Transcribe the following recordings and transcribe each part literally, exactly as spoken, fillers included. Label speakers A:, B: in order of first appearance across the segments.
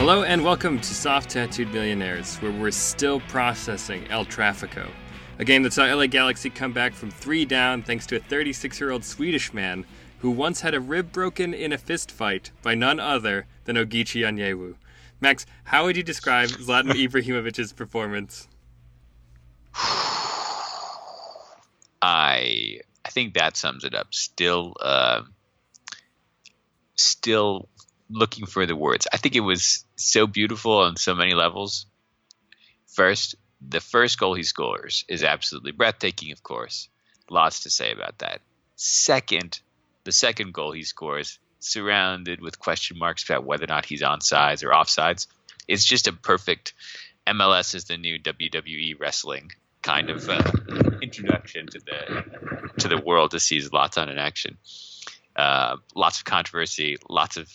A: Hello and welcome to Soft Tattooed Millionaires, where we're still processing El Tráfico, a game that saw L A Galaxy come back from three down thanks to a thirty-six-year-old Swedish man who once had a rib broken in a fist fight by none other than Ogechi Onyewu. Max, how would you describe Zlatan Ibrahimovic's performance?
B: I I think that sums it up. Still, uh, still looking for the words. I think it was so beautiful on so many levels. First, the first goal he scores is absolutely breathtaking, of course. Lots to say about that. Second, the second goal he scores, surrounded with question marks about whether or not he's onside or offsides. It's just a perfect M L S is the new W W E wrestling kind of uh, introduction to the to the world to see Zlatan in action. Uh, lots of controversy, lots of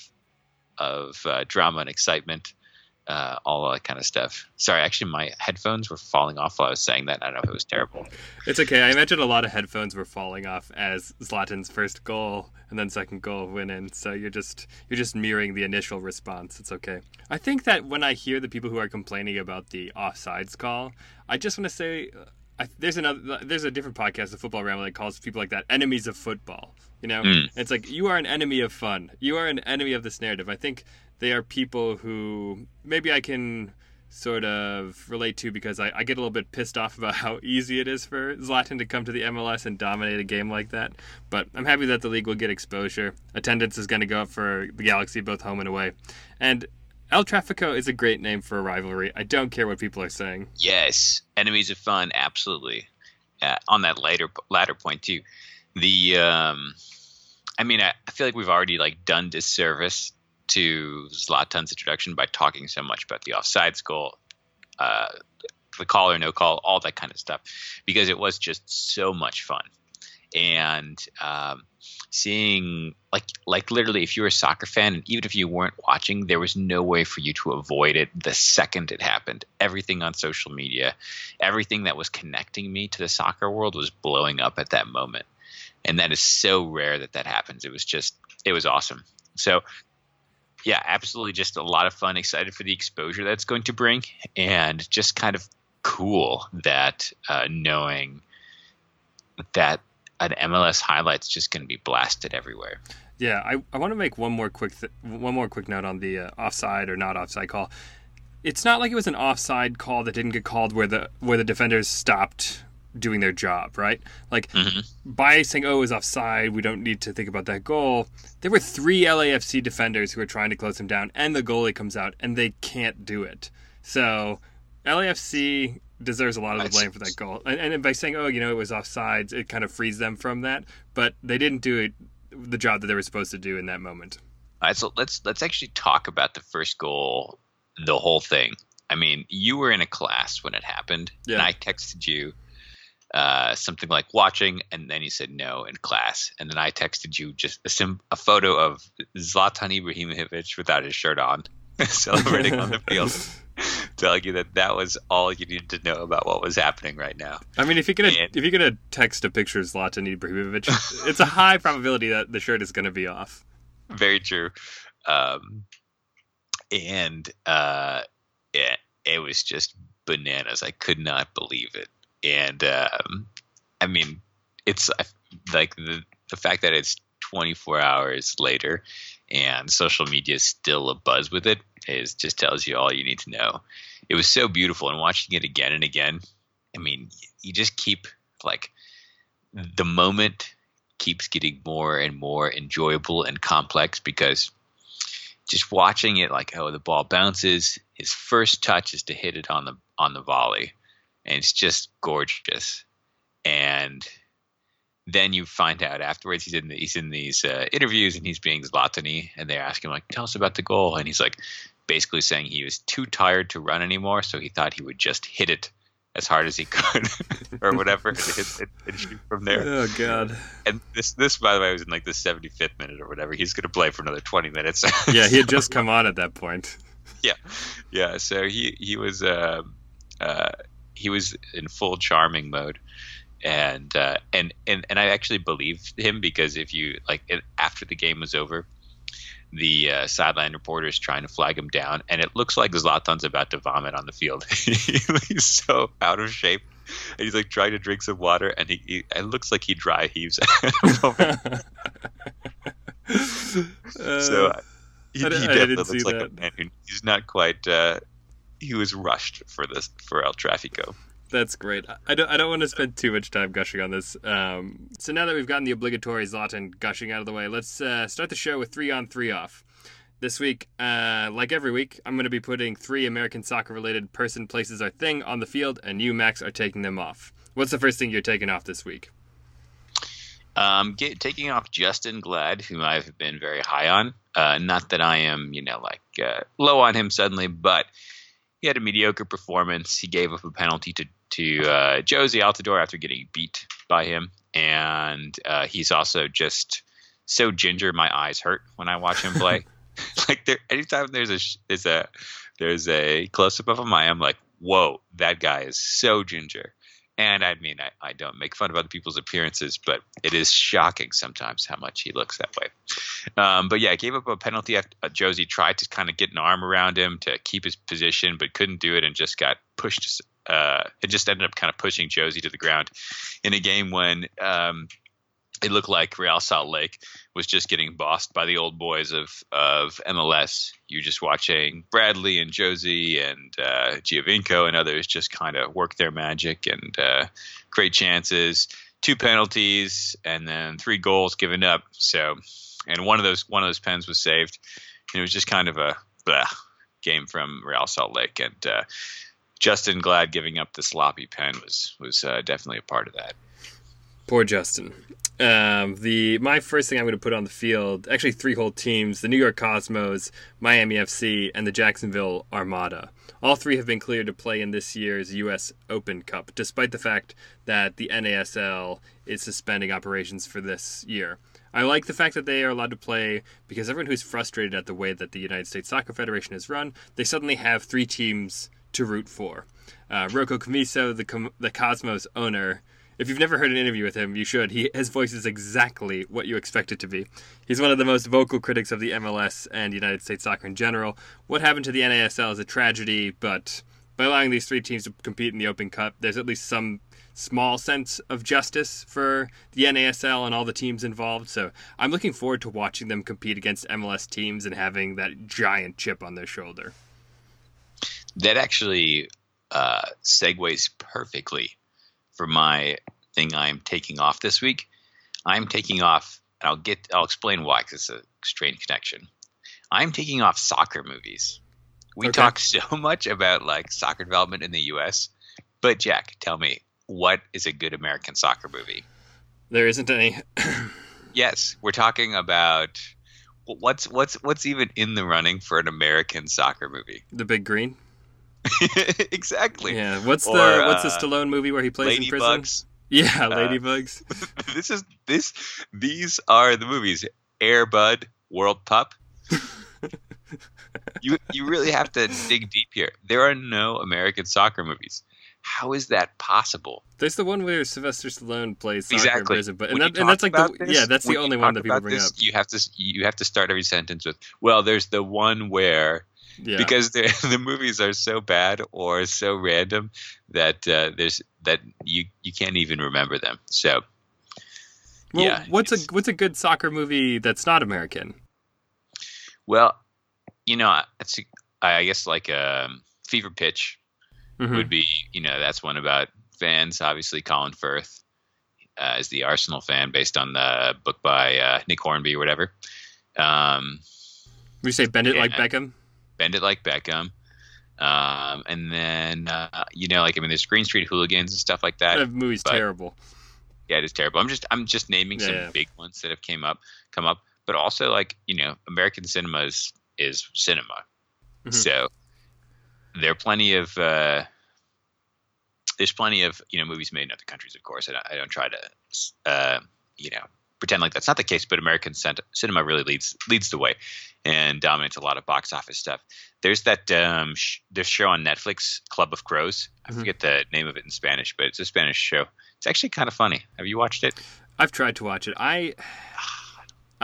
B: of uh, drama and excitement, uh, all that kind of stuff. Sorry, actually, my headphones were falling off while I was saying that. I don't know if it was terrible.
A: It's okay. I imagine a lot of headphones were falling off as Zlatan's first goal and then second goal went in. So you're just you're just mirroring the initial response. It's okay. I think that when I hear the people who are complaining about the offsides call, I just want to say I, there's another there's a different podcast, the Football Ramble, that calls people like that enemies of football. You know, mm. It's like you are an enemy of fun. You are an enemy of this narrative. I think they are people who maybe I can sort of relate to because I, I get a little bit pissed off about how easy it is for Zlatan to come to the M L S and dominate a game like that. But I'm happy that the league will get exposure. Attendance is going to go up for the Galaxy, both home and away. And El Tráfico is a great name for a rivalry. I don't care what people are saying.
B: Yes, enemies of fun, absolutely. Uh, on that later latter point too, the um, I mean, I, I feel like we've already like done disservice to Zlatan's introduction by talking so much about the offsides goal, uh, the call or no call, all that kind of stuff, because it was just so much fun. And um, seeing like like literally, if you were a soccer fan, and even if you weren't watching, there was no way for you to avoid it the second it happened. Everything on social media, everything that was connecting me to the soccer world was blowing up at that moment. And that is so rare that that happens. It was just, it was awesome. So yeah, absolutely, just a lot of fun, excited for the exposure that's going to bring, and just kind of cool that uh, knowing that an M L S highlight's just going to be blasted everywhere.
A: Yeah, I, I want to make one more quick th- one more quick note on the uh, offside or not offside call. It's not like it was an offside call that didn't get called where the where the defenders stopped doing their job, right? Like, mm-hmm. by saying, oh, it was offside, we don't need to think about that goal. There were three L A F C defenders who were trying to close him down, and the goalie comes out, and they can't do it. So L A F C deserves a lot of the blame for that goal. And, and by saying, oh, you know, it was offsides, it kind of frees them from that. But they didn't do it, the job that they were supposed to do in that moment.
B: All right, so let's let's actually talk about the first goal, the whole thing. I mean, you were in a class when it happened, yeah. And I texted you uh, something like watching, and then you said no in class. And then I texted you just a, sim- a photo of Zlatan Ibrahimovic without his shirt on, celebrating on the field. Telling you that that was all you needed to know about what was happening right now.
A: I mean, if you're gonna and, if you're gonna text a picture of Zlatan Ibrahimovic, it's a high probability that the shirt is gonna be off.
B: Very true, um, and uh, it, it was just bananas. I could not believe it, and um, I mean, it's like the the fact that it's twenty-four hours later and social media is still abuzz with it is just tells you all you need to know. It was so beautiful, and watching it again and again, I mean, you just keep like the moment keeps getting more and more enjoyable and complex, because just watching it, like, oh, the ball bounces, his first touch is to hit it on the on the volley, and it's just gorgeous. And then you find out afterwards he's in the, he's in these uh, interviews and he's being Zlatan-y, and they ask him like, tell us about the goal, and he's like basically saying he was too tired to run anymore, so he thought he would just hit it as hard as he could or whatever and, hit, and, and shoot from there.
A: Oh god.
B: And this this by the way was in like the seventy-fifth minute or whatever. He's going to play for another twenty minutes.
A: Yeah, he had just come on at that point.
B: Yeah. Yeah, so he he was uh, uh, he was in full charming mode. And, uh, and and and I actually believed him, because if you like it, after the game was over, the uh, sideline reporters trying to flag him down, and it looks like Zlatan's about to vomit on the field. He's so out of shape. And he's like trying to drink some water, and he, he it looks like he dry heaves. so uh, he, he definitely looks like that. a man who he's not quite. Uh, he was rushed for this for El Tráfico.
A: That's great. I don't. I don't want to spend too much time gushing on this. Um, so now that we've gotten the obligatory Zlatan gushing out of the way, let's uh, start the show with three on, three off. This week, uh, like every week, I'm going to be putting three American soccer-related person, places, or thing on the field, and you, Max, are taking them off. What's the first thing you're taking off this week?
B: Um, get, taking off Justen Glad, whom I've been very high on. Uh, not that I am, you know, like uh, low on him suddenly, but he had a mediocre performance. He gave up a penalty to to uh, Jozy Altidore after getting beat by him, and uh, he's also just so ginger. My eyes hurt when I watch him play. Like there, anytime there's a there's a there's a close up of him, I am like, whoa, that guy is so ginger. And I mean, I, I don't make fun of other people's appearances, but it is shocking sometimes how much he looks that way. Um, but yeah, I gave up a penalty. After, uh, Jozy tried to kind of get an arm around him to keep his position, but couldn't do it and just got pushed. Uh, it just ended up kind of pushing Jozy to the ground in a game when um, it looked like Real Salt Lake was just getting bossed by the old boys of, of M L S. You're just watching Bradley and Jozy and uh, Giovinco and others just kind of work their magic and uh, create chances. Two penalties and then three goals given up. So, and one of those one of those pens was saved. And it was just kind of a blah game from Real Salt Lake. And uh, Justen Glad giving up the sloppy pen was was uh, definitely a part of that.
A: Poor Justin. Um, the my first thing I'm going to put on the field, actually three whole teams, the New York Cosmos, Miami F C, and the Jacksonville Armada. All three have been cleared to play in this year's U S Open Cup, despite the fact that the N A S L is suspending operations for this year. I like the fact that they are allowed to play because everyone who's frustrated at the way that the United States Soccer Federation is run, they suddenly have three teams to root for. Uh, Rocco Commisso, the, Com- the Cosmos owner. If you've never heard an interview with him, you should. He, his voice is exactly what you expect it to be. He's one of the most vocal critics of the M L S and United States soccer in general. What happened to the N A S L is a tragedy, but by allowing these three teams to compete in the Open Cup, there's at least some small sense of justice for the N A S L and all the teams involved. So I'm looking forward to watching them compete against M L S teams and having that giant chip on their shoulder.
B: That actually uh, segues perfectly for my thing I'm taking off this week. I'm taking off, and I'll get, I'll explain why, because it's a strange connection. I'm taking off soccer movies. We okay. talk so much about like soccer development in the U S, but Jack, tell me, what is a good American soccer movie?
A: There isn't any.
B: Yes, we're talking about what's what's what's even in the running for an American soccer movie.
A: The Big Green.
B: Exactly.
A: Yeah. What's
B: or,
A: the what's the
B: uh,
A: Stallone movie where he plays in prison?
B: Ladybugs.
A: Yeah, Ladybugs.
B: Uh, this is this. These are the movies. Air Bud, World Pup. you you really have to dig deep here. There are no American soccer movies. How is that possible?
A: There's the one where Sylvester Stallone plays soccer
B: exactly.
A: in prison, but and, that, and that's like the
B: this,
A: yeah, that's the only one that people bring
B: this,
A: up.
B: You have to you have to start every sentence with, well, there's the one where. Yeah. Because the movies are so bad or so random that uh, there's that you, you can't even remember them. So,
A: well,
B: yeah.
A: What's a what's a good soccer movie that's not American?
B: Well, you know, it's, I guess like um, Fever Pitch mm-hmm. would be. You know, that's one about fans. Obviously, Colin Firth uh, is the Arsenal fan, based on the book by uh, Nick Hornby or whatever. Um,
A: would you say Bend It Like Beckham?
B: Bend It Like Beckham. Um, and then, uh, you know, like, I mean, there's Green Street Hooligans and stuff like that.
A: That movie's
B: but,
A: terrible.
B: Yeah, it is terrible. I'm just, I'm just naming
A: yeah,
B: some
A: yeah.
B: big ones that have came up, come up, but also like, you know, American cinema is, is cinema. Mm-hmm. So there are plenty of, uh, there's plenty of, you know, movies made in other countries, of course. And I, I don't try to, uh, you know, pretend like that's not the case, but American cent- cinema really leads leads the way and dominates a lot of box office stuff. There's that um, sh- this show on Netflix, Club of Crows. I mm-hmm. forget the name of it in Spanish, but it's a Spanish show. It's actually kind of funny. Have you watched it?
A: I've tried to watch it. I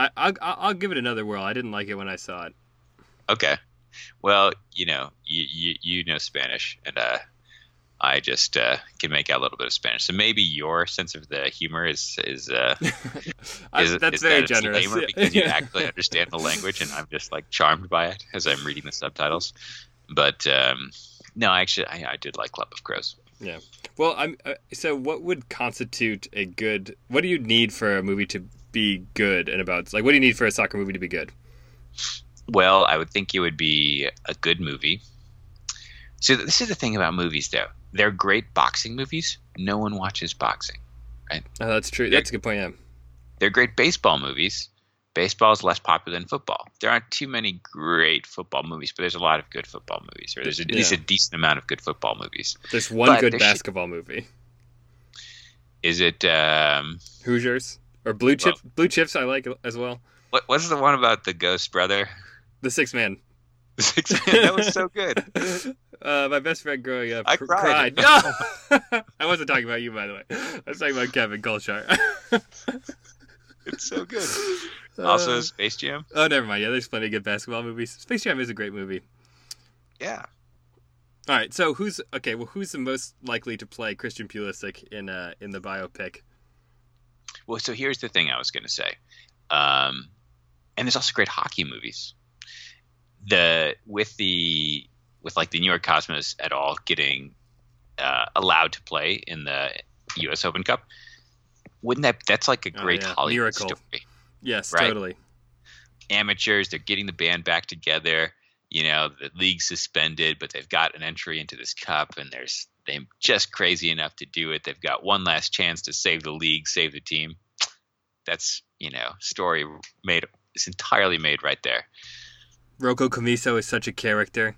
A: I, I'll, I'll give it another whirl. I didn't like it when I saw it.
B: Okay. Well, you know, you you, you know Spanish, and uh, I just uh, can make out a little bit of Spanish. So maybe your sense of the humor is is uh,
A: I,
B: is,
A: that's
B: is
A: very
B: that
A: generous.
B: lamer because you actually understand the language, and I'm just like charmed by it as I'm reading the subtitles. But um, no, actually, I, I did like Club of Crows.
A: Yeah. Well, I'm uh, so. What would constitute a good? What do you need for a movie to be good and about? Like, what do you need for a soccer movie to be good?
B: Well, I would think it would be a good movie. So this is the thing about movies, though. They're great boxing movies. No one watches boxing, right?
A: Oh, that's true.
B: They're,
A: that's a good point, yeah.
B: They're great baseball movies. Baseball is less popular than football. There aren't too many great football movies, but there's a lot of good football movies. Or there's at
A: yeah.
B: least a decent amount of good football movies.
A: There's one
B: but
A: good basketball should... movie.
B: Is it um...
A: Hoosiers? Or Blue Chips? Well, Blue Chips I like as well.
B: What What's the one about the ghost brother?
A: The Sixth Man.
B: The Sixth Man. That was so good.
A: Uh, my best friend growing up
B: I
A: cr-
B: cried.
A: cried. No! I wasn't talking about you, by the way. I was talking about Kevin Golshar.
B: It's so good. Also, uh, Space Jam.
A: Oh, never mind. Yeah, there's plenty of good basketball movies. Space Jam is a great movie.
B: Yeah.
A: All right. So who's okay? Well, who's the most likely to play Christian Pulisic in uh, in the biopic?
B: Well, so here's the thing I was going to say, um, and there's also great hockey movies. The with the with like the New York Cosmos et al. Getting uh, allowed to play in the U S Open Cup. Wouldn't that that's like a great
A: oh, yeah.
B: Hollywood
A: Miracle.
B: story?
A: Yes,
B: right?
A: Totally.
B: Amateurs, they're getting the band back together. You know, the league's suspended, but they've got an entry into this cup, and there's they're just crazy enough to do it. They've got one last chance to save the league, save the team. That's, you know, story made it's entirely made right there.
A: Rocco Commisso is such a character.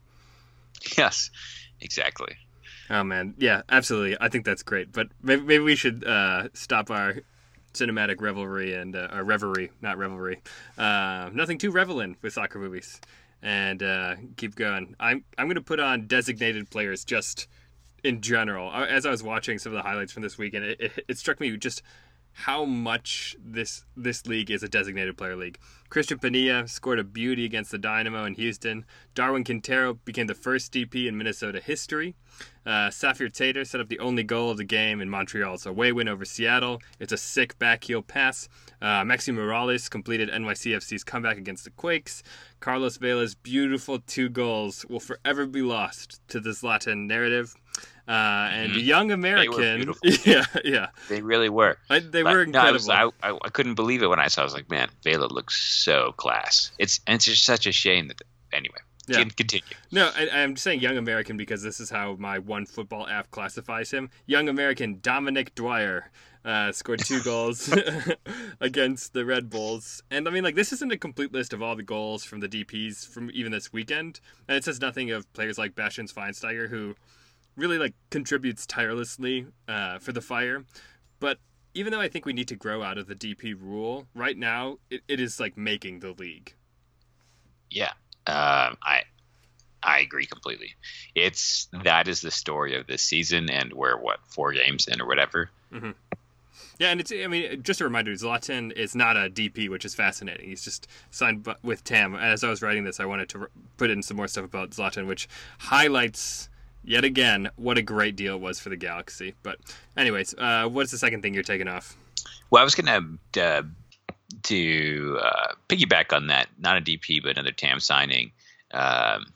B: Yes, exactly.
A: Oh man, yeah, absolutely. I think that's great. But maybe, maybe we should uh, stop our cinematic revelry and uh, our reverie, not revelry. Uh, nothing too reveling with soccer movies, and uh, keep going. I'm I'm going to put on designated players just in general. As I was watching some of the highlights from this weekend, it, it, it struck me just how much this this league is a designated player league. Christian Penilla scored a beauty against the Dynamo in Houston. Darwin Quintero became the first D P in Minnesota history. Uh, Safir Tater set up the only goal of the game in Montreal's away win over Seattle. It's a sick backheel pass. Uh, Maxi Morales completed N Y C F C's comeback against the Quakes. Carlos Vela's beautiful two goals will forever be lost to the Zlatan narrative. Uh, and
B: mm-hmm.
A: Young American,
B: they were beautiful.
A: yeah, yeah,
B: they really were.
A: I, they were incredible.
B: No, I, was, I, I, I couldn't believe it when I saw. I was like, man, Vela looks so class. It's and it's just such a shame that. Anyway, yeah. Continue.
A: No, I, I'm saying Young American because this is how my one football app classifies him. Young American Dominic Dwyer uh, scored two goals against the Red Bulls, and I mean, like, this isn't a complete list of all the goals from the D Ps from even this weekend, and it says nothing of players like Bastian Schweinsteiger who really like contributes tirelessly uh, for the Fire. But even though I think we need to grow out of the D P rule, right now it, it is like making the league.
B: Yeah, um, I I agree completely. It's that is the story of this season, and we're what four games in or whatever.
A: Mm-hmm. Yeah, and it's I mean just a reminder, Zlatan is not a D P, which is fascinating. He's just signed with T A M. As I was writing this, I wanted to put in some more stuff about Zlatan, which highlights. Yet again, what a great deal it was for the Galaxy. But anyways, uh, what's the second thing you're taking off?
B: Well, I was going to uh, to uh, piggyback on that. Not a D P, but another T A M signing. Um,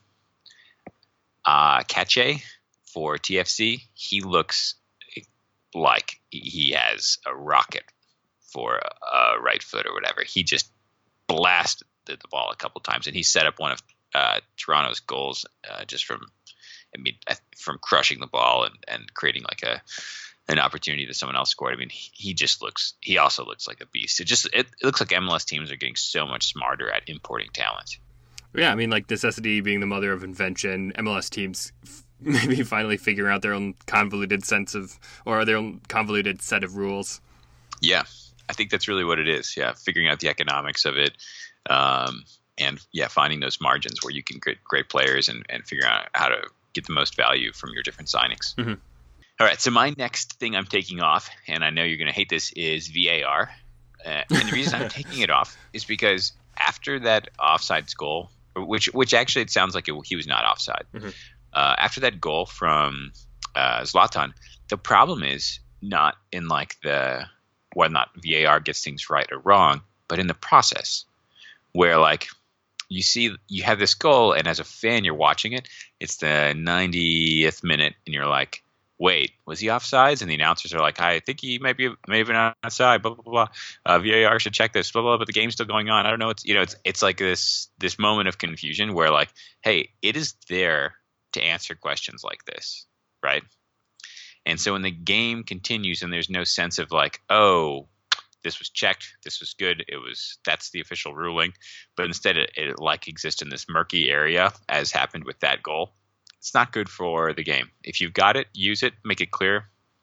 B: uh, Cache for T F C. He looks like he has a rocket for a, a right foot or whatever. He just blasted the ball a couple times, and he set up one of uh, Toronto's goals uh, just from – I mean, from crushing the ball and, and creating like a an opportunity that someone else scored. I mean, he, he just looks. He also looks like a beast. It just it, it looks like M L S teams are getting so much smarter at importing talent.
A: Yeah, I mean, like necessity being the mother of invention. M L S teams maybe finally figuring out their own convoluted sense of or their own convoluted set of rules.
B: Yeah, I think that's really what it is. Yeah, figuring out the economics of it. Um, and yeah, finding those margins where you can get great players and, and figuring out how to get the most value from your different signings.
A: Mm-hmm.
B: All right, so my next thing I'm taking off, and I know you're going to hate this, is V A R. Uh, and the reason I'm taking it off is because after that offsides goal, which which actually it sounds like it, he was not offside. Mm-hmm. Uh, after that goal from uh, Zlatan, the problem is not in like the whether or not V A R gets things right or wrong, but in the process where like you see you have this goal and as a fan you're watching it, it's the ninetieth minute and you're like, wait, was he offsides? And the announcers are like, I think he might be maybe not offside, blah blah blah. blah. Uh, V A R should check this, blah, blah blah. But the game's still going on. I don't know. It's you know, it's it's like this this moment of confusion where like, hey, it is there to answer questions like this, right? And so when the game continues and there's no sense of like, oh, this was checked, this was good, it was that's the official ruling, but instead it, it like exists in this murky area as happened with that goal. It's not good for the game. If you've got it, use it, make it clear,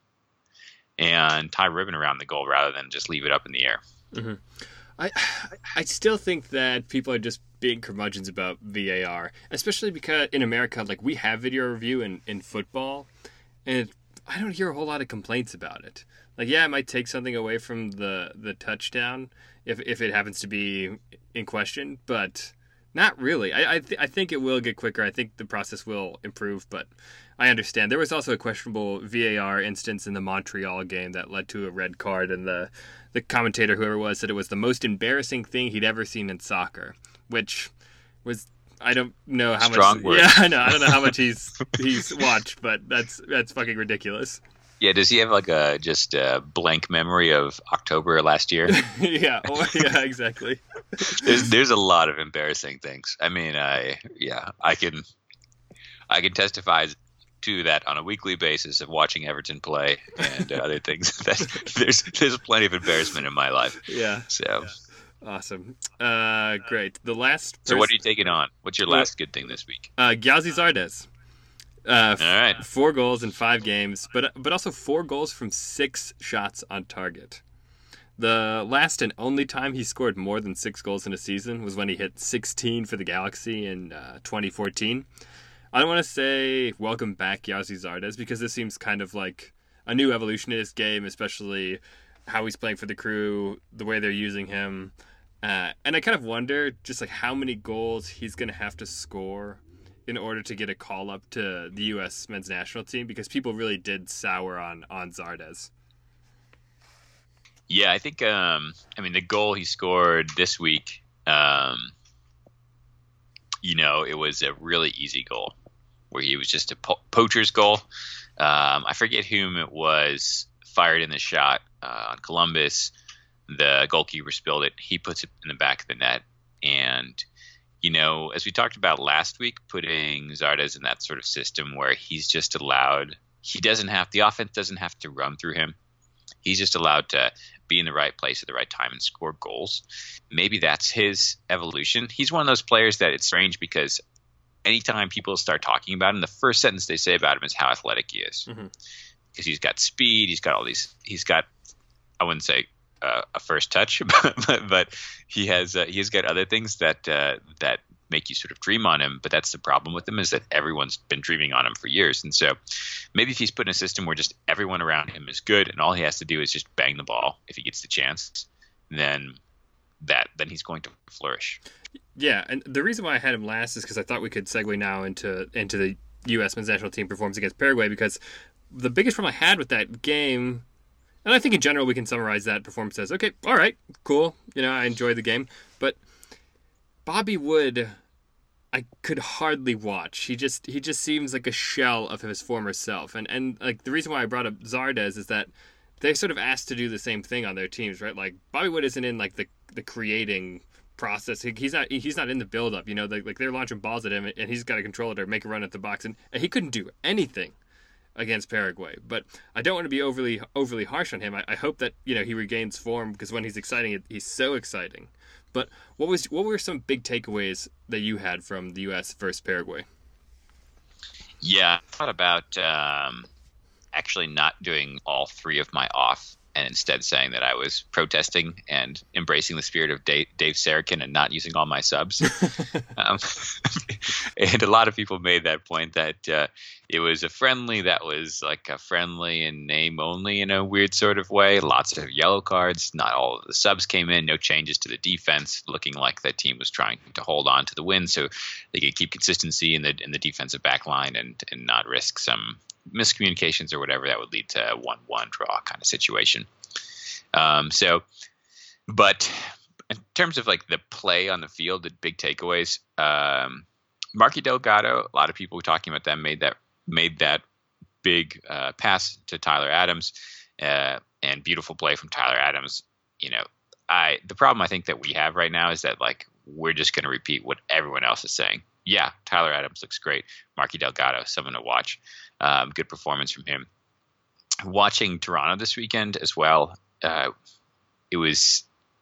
B: and tie ribbon around the goal rather than just leave it up in the air.
A: Mm-hmm. I I still think that people are just being curmudgeons about V A R, especially because in America, like we have video review in, in football, and I don't hear a whole lot of complaints about it. Like, yeah, it might take something away from the, the touchdown if if it happens to be in question, but not really. I I, th- I think it will get quicker. I think the process will improve, but I understand. There was also a questionable V A R instance in the Montreal game that led to a red card, and the, the commentator, whoever it was, said it was the most embarrassing thing he'd ever seen in soccer, which was... I don't know how
B: Strong
A: much.
B: word.
A: Yeah, I know. I don't know how much he's he's watched, but that's that's fucking ridiculous.
B: Yeah, does he have like a just a blank memory of October last year?
A: yeah, or, yeah, exactly.
B: there's there's a lot of embarrassing things. I mean, I yeah, I can I can testify to that on a weekly basis of watching Everton play and uh, other things. That there's there's plenty of embarrassment in my life.
A: Yeah.
B: So.
A: Yeah. Awesome. Uh, great. The last.
B: Pers- so what are you taking on? What's your last good thing this week?
A: Uh, Gyasi Zardes. Uh,
B: All right.
A: Four goals in five games, but but also four goals from six shots on target. The last and only time he scored more than six goals in a season was when he hit sixteen for the Galaxy in uh, twenty fourteen. I don't want to say welcome back Gyasi Zardes because this seems kind of like a new evolution in his game, especially how he's playing for the Crew, the way they're using him. Uh, and I kind of wonder just like how many goals he's going to have to score in order to get a call up to the U S men's national team, because people really did sour on, on Zardes.
B: Yeah, I think, um, I mean, the goal he scored this week, um, you know, it was a really easy goal where he was just a po- poacher's goal. Um, I forget whom it was fired in the shot uh, on Columbus. The goalkeeper spilled it. He puts it in the back of the net. And, you know, as we talked about last week, putting Zardes in that sort of system where he's just allowed, he doesn't have, the offense doesn't have to run through him. He's just allowed to be in the right place at the right time and score goals. Maybe that's his evolution. He's one of those players that it's strange because anytime people start talking about him, the first sentence they say about him is how athletic he is. Because mm-hmm. he's got speed, he's got all these, he's got, I wouldn't say uh, a first touch, but, but he has uh, he's got other things that uh, that make you sort of dream on him. But that's the problem with him, is that everyone's been dreaming on him for years. And so maybe if he's put in a system where just everyone around him is good and all he has to do is just bang the ball if he gets the chance, then that then he's going to flourish.
A: Yeah, and the reason why I had him last is because I thought we could segue now into into the U S men's national team performance against Paraguay, because the biggest problem I had with that game, and I think in general we can summarize that performance as, okay, all right, cool, you know, I enjoyed the game, but Bobby Wood, I could hardly watch. He just he just seems like a shell of his former self, and and like the reason why I brought up Zardes is that they're sort of asked to do the same thing on their teams, right? Like Bobby Wood isn't in like the the creating process. He, he's not he's not in the build up, you know, they, like they're launching balls at him and he's got to control it or make a run at the box, and, and he couldn't do anything against Paraguay. But I don't want to be overly overly harsh on him. I, I hope that, you know, he regains form, because when he's exciting, he's so exciting. But what was what were some big takeaways that you had from the U S versus Paraguay?
B: Yeah, I thought about um, actually not doing all three of my off and instead saying that I was protesting and embracing the spirit of Dave, Dave Sarakin and not using all my subs. um, and a lot of people made that point that uh, it was a friendly that was like a friendly in name only in a weird sort of way. Lots of yellow cards. Not all of the subs came in. No changes to the defense, looking like the team was trying to hold on to the win so they could keep consistency in the in the defensive back line and, and not risk some miscommunications or whatever that would lead to a one one draw kind of situation. Um, so, but in terms of like the play on the field, the big takeaways, um, Marky Delgado, a lot of people talking about them made that made that big uh, pass to Tyler Adams, uh, and beautiful play from Tyler Adams. You know, I the problem I think that we have right now is that like we're just going to repeat what everyone else is saying. Yeah, Tyler Adams looks great. Marky Delgado, someone to watch. Um, good performance from him. Watching Toronto this weekend as well, uh, it was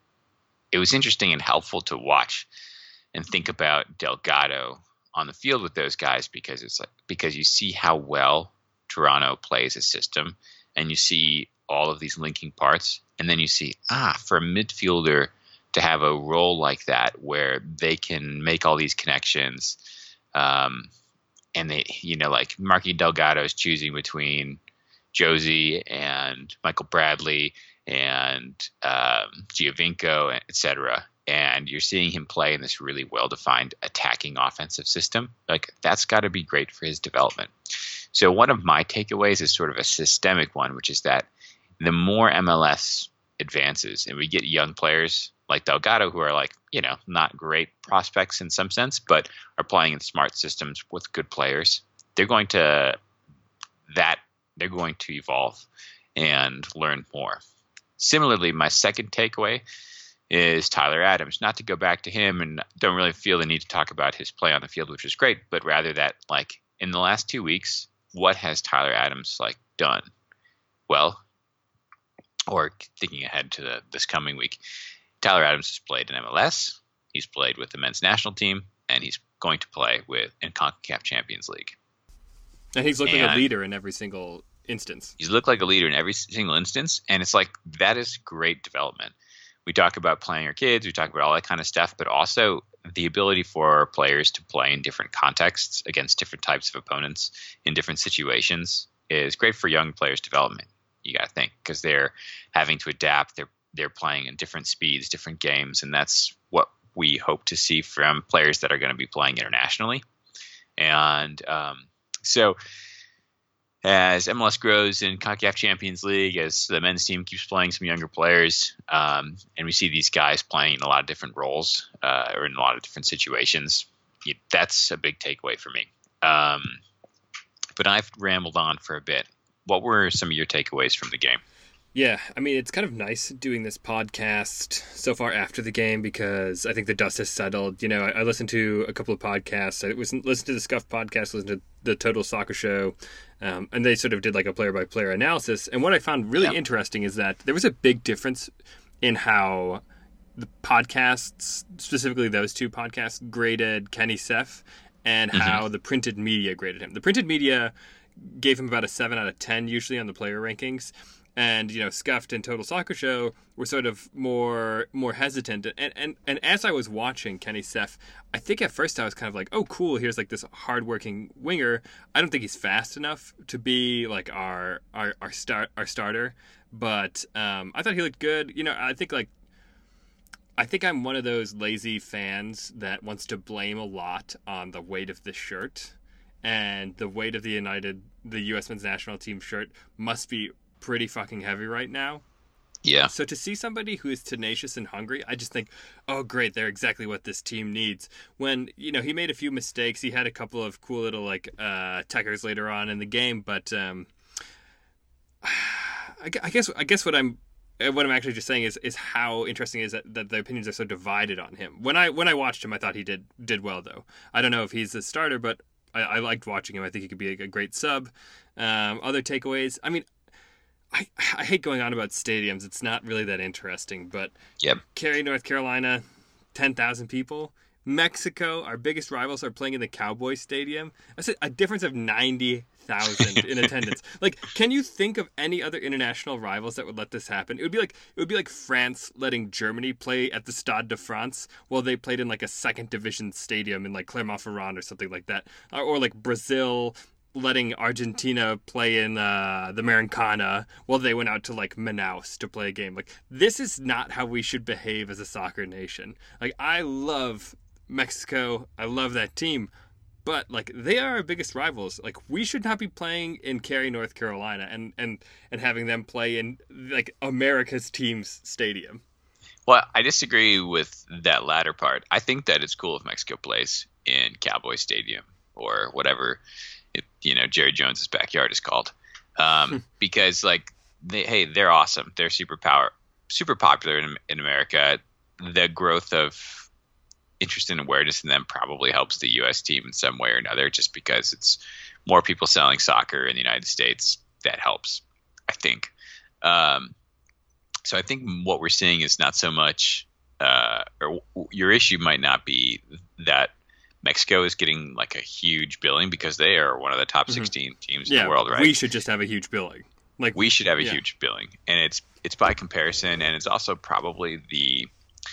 B: it was interesting and helpful to watch and think about Delgado on the field with those guys because it's like because you see how well Toronto plays a system and you see all of these linking parts, and then you see ah for a midfielder to have a role like that where they can make all these connections. Um, And they, you know, like Marky Delgado is choosing between Josie and Michael Bradley and um, Giovinco, et cetera. And you're seeing him play in this really well-defined attacking offensive system. Like, that's got to be great for his development. So one of my takeaways is sort of a systemic one, which is that the more M L S advances and we get young players like Delgado who are like, you know, not great prospects in some sense, but are playing in smart systems with good players, they're going to that they're going to evolve and learn more. Similarly, my second takeaway is Tyler Adams. Not to go back to him, and don't really feel the need to talk about his play on the field, which is great, but rather that like in the last two weeks, what has Tyler Adams like done? Well, or thinking ahead to the, this coming week, Tyler Adams has played in M L S. He's played with the men's national team, and he's going to play with in CONCACAF Champions League.
A: And he's looking like a leader in every single instance.
B: He's looked like a leader in every single instance, and it's like that is great development. We talk about playing our kids, we talk about all that kind of stuff, but also the ability for players to play in different contexts against different types of opponents in different situations is great for young players' development. You got to think because they're having to adapt. They're they're playing in different speeds, different games, and that's what we hope to see from players that are going to be playing internationally. And um, so as M L S grows in CONCACAF Champions League, as the men's team keeps playing some younger players, um, and we see these guys playing in a lot of different roles uh, or in a lot of different situations, you, that's a big takeaway for me. Um, but I've rambled on for a bit. What were some of your takeaways from the game?
A: Yeah, I mean, it's kind of nice doing this podcast so far after the game because I think the dust has settled. You know, I, I listened to a couple of podcasts. I was listened to the Scuff podcast, listened to the Total Soccer Show, um, and they sort of did like a player-by-player analysis. And what I found really yeah. interesting is that there was a big difference in how the podcasts, specifically those two podcasts, graded Kenny Seth and mm-hmm. how the printed media graded him. The printed media gave him about a seven out of ten usually on the player rankings. And, you know, Scuffed and Total Soccer Show were sort of more more hesitant. And, and and as I was watching Kenny Seth, I think at first I was kind of like, oh, cool, here's like this hardworking winger. I don't think he's fast enough to be like our our our, start, our starter. But um, I thought he looked good. You know, I think like, I think I'm one of those lazy fans that wants to blame a lot on the weight of the shirt. And the weight of the United, the U S men's national team shirt must be pretty fucking heavy right now.
B: Yeah.
A: So to see somebody who is tenacious and hungry, I just think, oh, great, they're exactly what this team needs. When, you know, he made a few mistakes. He had a couple of cool little, like, uh, techers later on in the game. But um, I, I guess I guess what I'm what I'm actually just saying is is how interesting it is that, that the opinions are so divided on him. When I when I watched him, I thought he did did well, though. I don't know if he's a starter, but I, I liked watching him. I think he could be a, a great sub. Um, other takeaways, I mean, I, I hate going on about stadiums. It's not really that interesting, but
B: yep.
A: Cary, North Carolina, ten thousand people. Mexico, our biggest rivals, are playing in the Cowboys Stadium. That's a, a difference of ninety thousand in attendance. Like, can you think of any other international rivals that would let this happen? It would be like it would be like France letting Germany play at the Stade de France while they played in like a second division stadium in like Clermont-Ferrand or something like that, or, or like Brazil letting Argentina play in uh, the Maracanã while they went out to like Manaus to play a game. Like, this is not how we should behave as a soccer nation. Like, I love Mexico. I love that team. But, like, they are our biggest rivals. Like, we should not be playing in Cary, North Carolina and, and, and having them play in, like, America's team's stadium.
B: Well, I disagree with that latter part. I think that it's cool if Mexico plays in Cowboy Stadium or whatever, it, you know, Jerry Jones's backyard is called. Um, because, like, they, hey, they're awesome. They're super power, super popular in, in America. The growth of interest and awareness in them probably helps the U S team in some way or another, just because it's more people selling soccer in the United States. That helps, I think. Um, so I think what we're seeing is not so much, uh, or your issue might not be that Mexico is getting like a huge billing, because they are one of the top sixteen mm-hmm. teams
A: yeah,
B: in the world, right?
A: We should just have a huge billing. Like
B: we should have a
A: yeah.
B: huge billing, and it's it's by comparison, and it's also probably the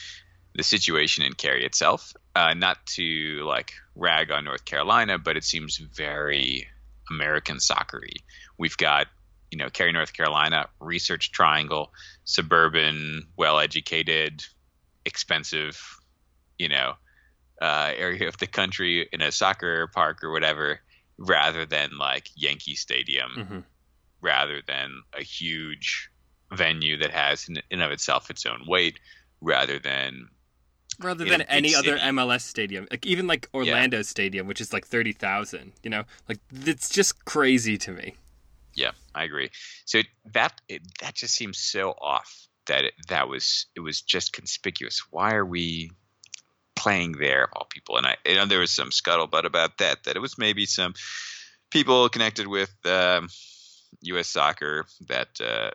B: the situation in Cary itself. Uh, not to like rag on North Carolina, but it seems very American soccer-y. We've got, you know, Cary, North Carolina, Research Triangle, suburban, well-educated, expensive, you know, uh, area of the country in a soccer park or whatever, rather than like Yankee Stadium, mm-hmm. rather than a huge venue that has in and of itself its own weight, rather than
A: Rather than any other M L S stadium, like even like Orlando yeah. Stadium, which is like thirty thousand. You know, like it's just crazy to me.
B: Yeah, I agree. So that it, that just seems so off that it, that was it was just conspicuous. Why are we playing there, of all people? And I, you know, there was some scuttlebutt about that. That it was maybe some people connected with um, U S soccer that uh,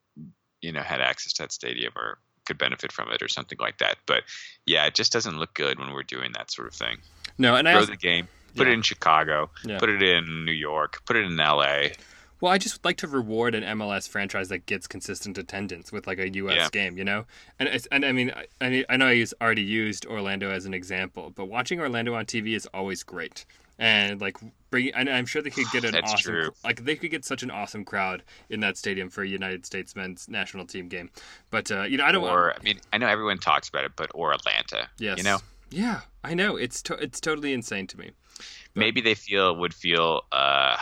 B: you know had access to that stadium or could benefit from it or something like that. But yeah, it just doesn't look good when we're doing that sort of thing.
A: No, and
B: Grow
A: I also,
B: the game, put
A: yeah.
B: it in Chicago,
A: yeah.
B: put it in New York, put it in L A.
A: Well, I just would like to reward an M L S franchise that gets consistent attendance with like a U S yeah. game, you know? And it's, and I mean, I, I know I use, already used Orlando as an example, but watching Orlando on T V is always great. And like bring, and I'm sure they could get an
B: That's
A: awesome,
B: true.
A: like they could get such an awesome crowd in that stadium for a United States men's national team game. But uh, you know, I don't.
B: Or
A: want,
B: I mean, I know everyone talks about it, but or Atlanta.
A: Yes.
B: You know.
A: Yeah, I know. It's to, it's totally insane to me. But,
B: maybe they feel would feel uh,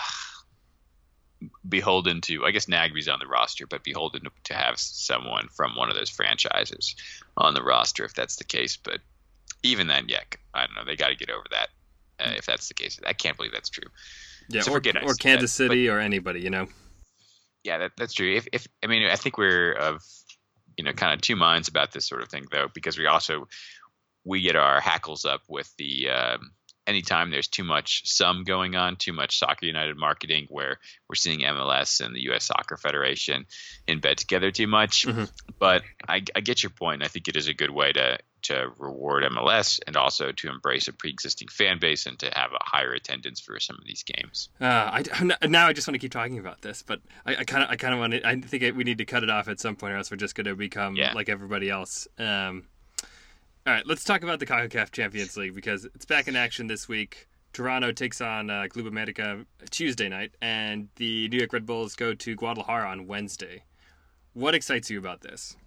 B: beholden to. I guess Nagby's on the roster, but beholden to, to have someone from one of those franchises on the roster if that's the case. But even then, yeah, I don't know. They got to get over that. Uh, if that's the case, I can't believe that's true.
A: Yeah,
B: so
A: or,
B: forget
A: or Kansas
B: that.
A: City
B: but,
A: or anybody, you know.
B: Yeah, that, that's true. If, if I mean, I think we're of you know kind of two minds about this sort of thing, though, because we also we get our hackles up with the um, anytime there's too much sum going on, too much Soccer United marketing, where we're seeing M L S and the U S Soccer Federation in bed together too much. Mm-hmm. But I, I get your point. I think it is a good way to to reward M L S and also to embrace a pre-existing fan base and to have a higher attendance for some of these games.
A: Uh, I, now I just want to keep talking about this, but I kind of I kind of want to. I think we need to cut it off at some point, or else we're just going to become yeah. like everybody else. Um, all right, let's talk about the CONCACAF Champions League because it's back in action this week. Toronto takes on uh, Club America Tuesday night, and the New York Red Bulls go to Guadalajara on Wednesday. What excites you about this?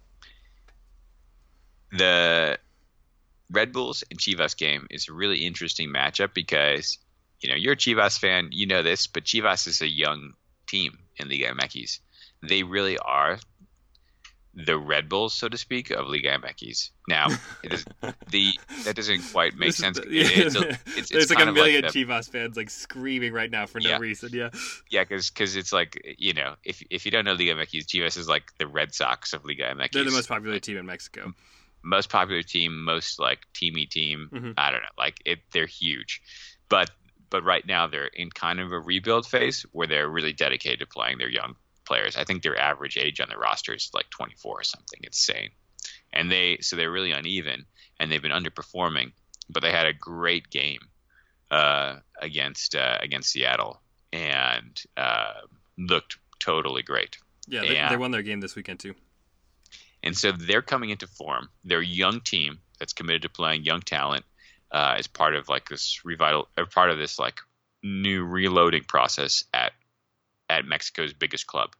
B: The Red Bulls and Chivas game is a really interesting matchup because, you know, you're a Chivas fan, you know this, but Chivas is a young team in Liga M X. They really are the Red Bulls, so to speak, of Liga M X. Now, it is the that doesn't quite make sense.
A: The, yeah.
B: it, it's, a, it's, it's
A: There's like
B: kind
A: a million
B: like
A: Chivas fans like screaming right now for no
B: yeah.
A: reason. Yeah,
B: yeah, because because it's like, you know, if if you don't know Liga M X, Chivas is like the Red Sox of Liga M X.
A: They're the most popular team in Mexico.
B: Most popular team, most like teamy team. Mm-hmm. I don't know, like it. They're huge, but but right now they're in kind of a rebuild phase where they're really dedicated to playing their young players. I think their average age on the roster is like twenty-four or something. It's insane, and they so they're really uneven and they've been underperforming. But they had a great game uh, against uh, against Seattle, and uh, looked totally great.
A: Yeah, they,
B: and,
A: they won their game this weekend too.
B: And so they're coming into form. They're a young team that's committed to playing young talent uh, as part of like this revital, or part of this like new reloading process at at Mexico's biggest club.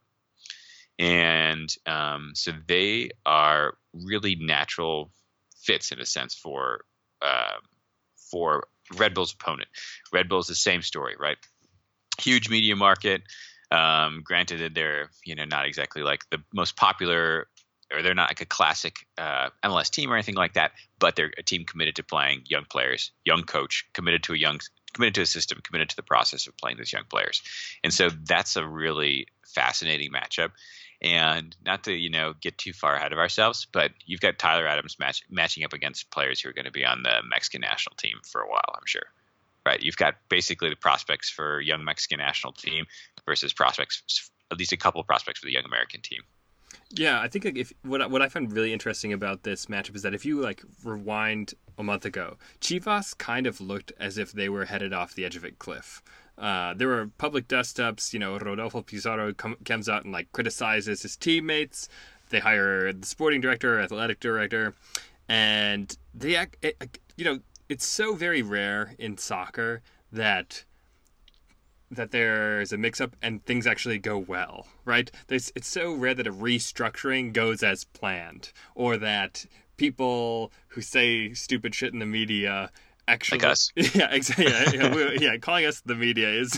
B: And um, so they are really natural fits in a sense for uh, for Red Bull's opponent. Red Bull's the same story, right? Huge media market. Um, granted that they're you know not exactly like the most popular, or they're not like a classic uh, M L S team or anything like that, but they're a team committed to playing young players, young coach, committed to a young, committed to a system, committed to the process of playing those young players. And so that's a really fascinating matchup. And not to, you know, get too far ahead of ourselves, but you've got Tyler Adams match, matching up against players who are going to be on the Mexican national team for a while, I'm sure. Right? You've got basically the prospects for young Mexican national team versus prospects, at least a couple of prospects for the young American team.
A: Yeah, I think like if what I- what I find really interesting about this matchup is that if you like rewind a month ago, Chivas kind of looked as if they were headed off the edge of a cliff. Uh, there were public dust-ups. You know, Rodolfo Pizarro com- comes out and like criticizes his teammates. They hire the sporting director, athletic director, and they act. It, you know, it's so very rare in soccer that. that there's a mix-up and things actually go well, right? There's, it's so rare that a restructuring goes as planned, or that people who say stupid shit in the media actually...
B: Like us.
A: Yeah, exactly. Yeah, yeah, we- yeah, calling us the media is...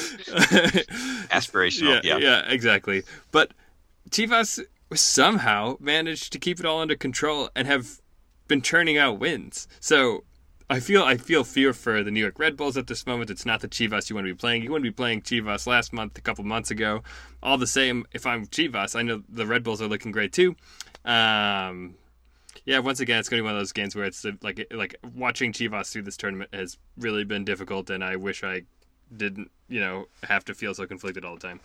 B: Aspirational,
A: yeah,
B: yeah.
A: yeah, exactly. But Chivas somehow managed to keep it all under control and have been churning out wins. So... I feel I feel fear for the New York Red Bulls at this moment. It's not the Chivas you want to be playing. You want to be playing Chivas last month, a couple months ago. All the same, if I'm Chivas, I know the Red Bulls are looking great too. Um, yeah, once again, it's going to be one of those games where it's like like watching Chivas through this tournament has really been difficult, and I wish I didn't, you know, have to feel so conflicted all the time.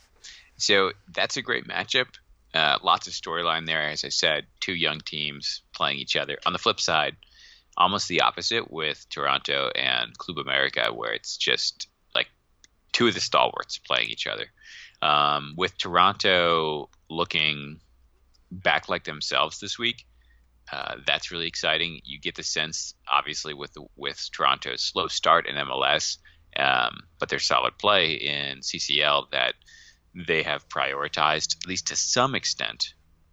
B: So that's a great matchup. Uh, lots of storyline there, as I said. Two young teams playing each other. On the flip side, almost the opposite with Toronto and Club America, where it's just like two of the stalwarts playing each other. Um, with Toronto looking back like themselves this week, uh, that's really exciting. You get the sense, obviously, with the, with Toronto's slow start in M L S, um, but their solid play in C C L, that they have prioritized, at least to some extent,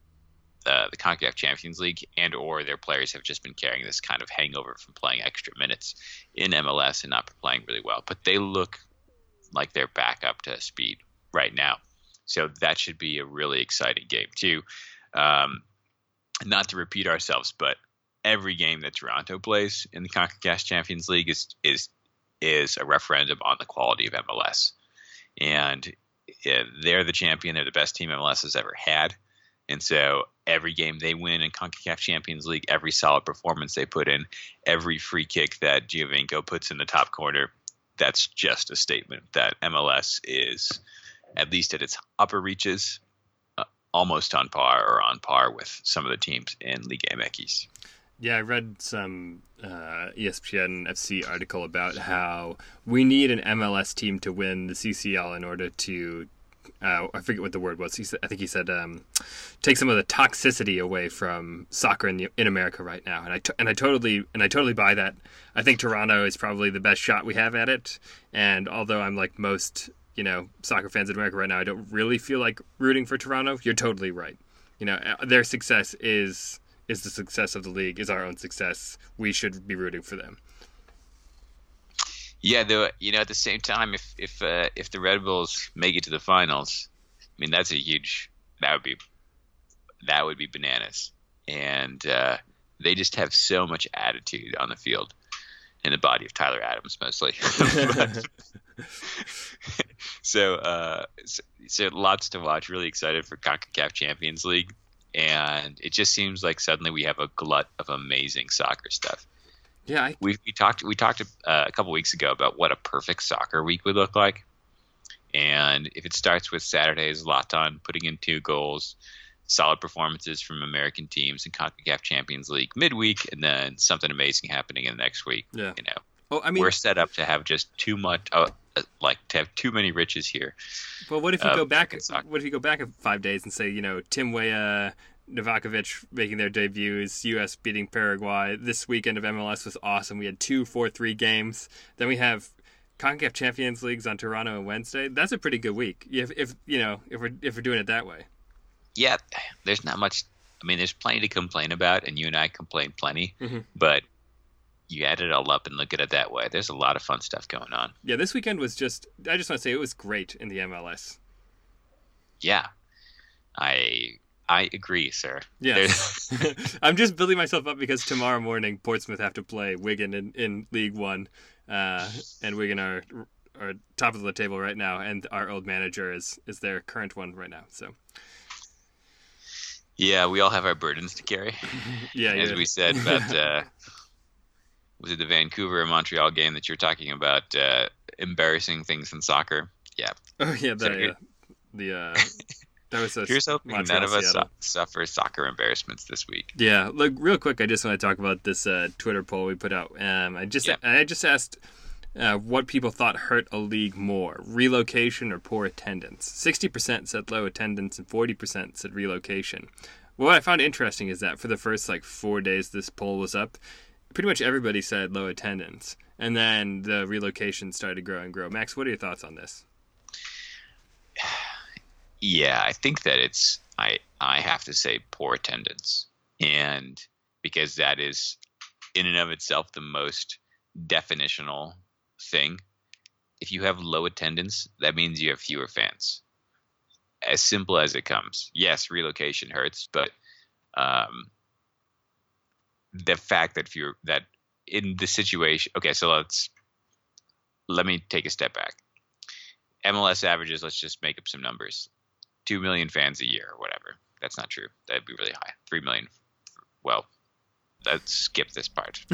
B: Uh, the CONCACAF Champions League, and or their players have just been carrying this kind of hangover from playing extra minutes in M L S and not playing really well. But they look like they're back up to speed right now. So that should be a really exciting game too. Um, not to repeat ourselves, but every game that Toronto plays in the CONCACAF Champions League is is is a referendum on the quality of M L S. And yeah, they're the champion. They're the best team M L S has ever had. And so every game they win in CONCACAF Champions League, every solid performance they put in, every free kick that Giovinco puts in the top corner, that's just a statement that M L S is, at least at its upper reaches, uh, almost on par or on par with some of the teams in Liga M X.
A: Yeah, I read some uh, E S P N F C article about how we need an M L S team to win the C C L in order to Uh, I forget what the word was. He said, I think he said, um, take some of the toxicity away from soccer in, the, in America right now. And I t- and I totally and I totally buy that. I think Toronto is probably the best shot we have at it. And although I'm like most, you know, soccer fans in America right now, I don't really feel like rooting for Toronto. You're totally right. You know, their success is is the success of the league, is our own success. We should be rooting for them.
B: Yeah, though, you know, at the same time, if if uh, if the Red Bulls make it to the finals, I mean, that's a huge. That would be that would be bananas, and uh, they just have so much attitude on the field, in the body of Tyler Adams mostly. but, so, uh, so, so lots to watch. Really excited for CONCACAF Champions League, and it just seems like suddenly we have a glut of amazing soccer stuff.
A: Yeah, I...
B: we we talked we talked uh, a couple weeks ago about what a perfect soccer week would look like, and if it starts with Saturday's Zlatan putting in two goals, solid performances from American teams in CONCACAF Champions League midweek, and then something amazing happening in the next week.
A: Yeah.
B: You know,
A: Oh, I mean,
B: we're set up to have just too much, uh, like to have too many riches here.
A: Well, what if you
B: uh,
A: go back? What if you go back five days and say, you know, Tim Weah, Novakovic making their debuts, U S beating Paraguay. This weekend of M L S was awesome. We had two four three games. Then we have CONCACAF Champions Leagues on Toronto and Wednesday. That's a pretty good week. If, if you know, if we're if we're doing it that way.
B: Yeah, there's not much. I mean, there's plenty to complain about, and you and I complain plenty.
A: Mm-hmm.
B: But you add it all up and look at it that way. There's a lot of fun stuff going on.
A: Yeah, this weekend was just. I just want to say it was great in the M L S.
B: Yeah, I I agree, sir.
A: Yeah, I'm just building myself up because tomorrow morning Portsmouth have to play Wigan in, in League One, uh, and Wigan are are top of the table right now, and our old manager is is their current one right now. So.
B: Yeah, we all have our burdens to carry.
A: Yeah,
B: as
A: yeah.
B: we said about uh, was it the Vancouver and Montreal game that you were talking about? Uh, embarrassing things in soccer. Yeah.
A: Oh yeah,
B: So
A: the
B: here-
A: uh, the uh, that was a
B: Here's hoping
A: Montreal,
B: none of us
A: Seattle.
B: su- suffer soccer embarrassments this week.
A: Yeah, look, real quick, I just want to talk about this uh, Twitter poll we put out. Um, I just
B: Yeah.
A: I just asked uh, what people thought hurt a league more, relocation or poor attendance. sixty percent said low attendance and forty percent said relocation. What I found interesting is that for the first like four days this poll was up, pretty much everybody said low attendance, and then the relocation started to grow and grow. Max, what are your thoughts on this?
B: Yeah, I think that it's I I have to say poor attendance, and because that is in and of itself the most definitional thing. If you have low attendance, that means you have fewer fans. As simple as it comes. Yes, relocation hurts, but um, the fact that fewer that in the situation. Okay, so let's let me take a step back. M L S averages. Let's just make up some numbers. Two million fans a year or whatever. That's not true. That'd be really high. Three million. Well, let's skip this part.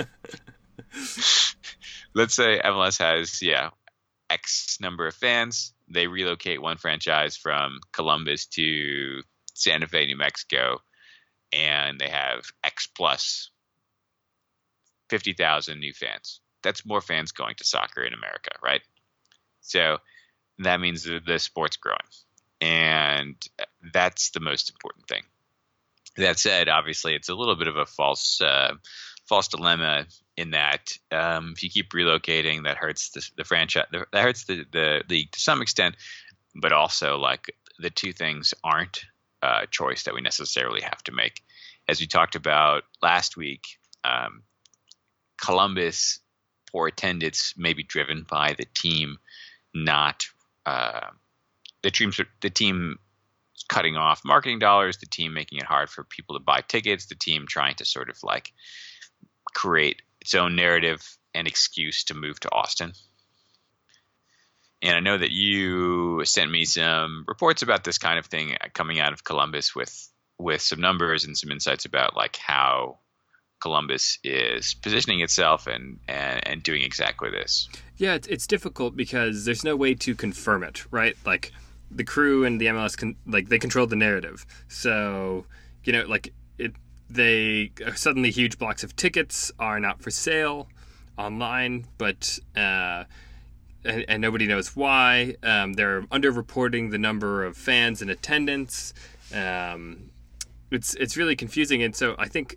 B: Let's say M L S has, yeah, X number of fans. They relocate one franchise from Columbus to Santa Fe, New Mexico, and they have X plus fifty thousand new fans. That's more fans going to soccer in America, right? So that means the, the sport's growing. And that's the most important thing. That said, obviously, it's a little bit of a false uh, false dilemma in that um, if you keep relocating, that hurts the, the franchise, that hurts the, the league to some extent, but also like the two things aren't a choice that we necessarily have to make. As we talked about last week, um, Columbus poor attendance may be driven by the team not uh, the team the team cutting off marketing dollars, the team making it hard for people to buy tickets, the team trying to sort of like create its own narrative and excuse to move to Austin. And I know that you sent me some reports about this kind of thing coming out of Columbus with with some numbers and some insights about like how Columbus is positioning itself and, and, and doing exactly this.
A: Yeah, it's, it's difficult because there's no way to confirm it, right? Like the crew and the M L S, con- like they control the narrative. So, you know, like it, they suddenly huge blocks of tickets are not for sale online, but uh, and, and nobody knows why. Um, they're underreporting the number of fans in attendance. Um, it's it's really confusing, and so I think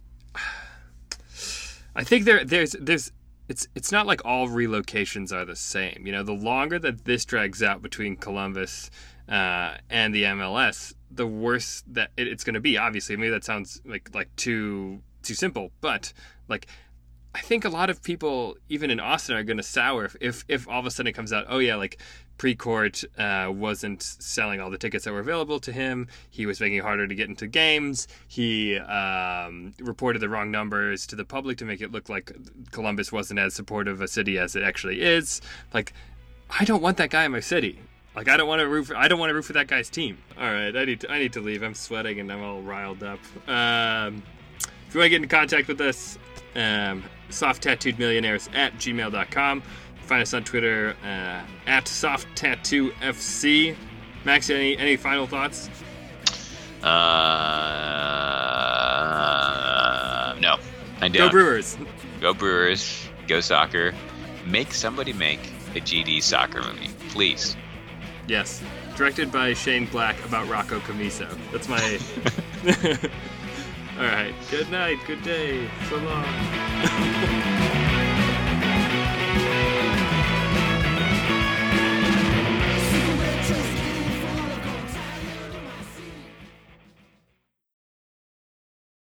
A: I think there there's there's. It's it's not like all relocations are the same. You know, the longer that this drags out between Columbus uh, and the M L S, the worse that it, it's going to be. Obviously, maybe that sounds like like too too simple, but like I think a lot of people, even in Austin, are going to sour if, if if all of a sudden it comes out, oh yeah, like Precourt uh, wasn't selling all the tickets that were available to him. He was making it harder to get into games. He um, reported the wrong numbers to the public to make it look like Columbus wasn't as supportive a city as it actually is. Like, I don't want that guy in my city. Like, I don't want to root for, I don't want to root for that guy's team. All right, I need to, I need to leave. I'm sweating and I'm all riled up. Um, if you want to get in contact with us, um, soft tattooed millionaires at gmail dot com. Find us on Twitter uh, at soft tattoo F C. Max, any any final thoughts?
B: Uh, no, I don't.
A: Go Brewers.
B: Go Brewers. Go soccer. make somebody make a G D soccer movie, please.
A: Yes. Directed by Shane Black about Rocco Camiso. That's my... All right. Good night. Good day. So long.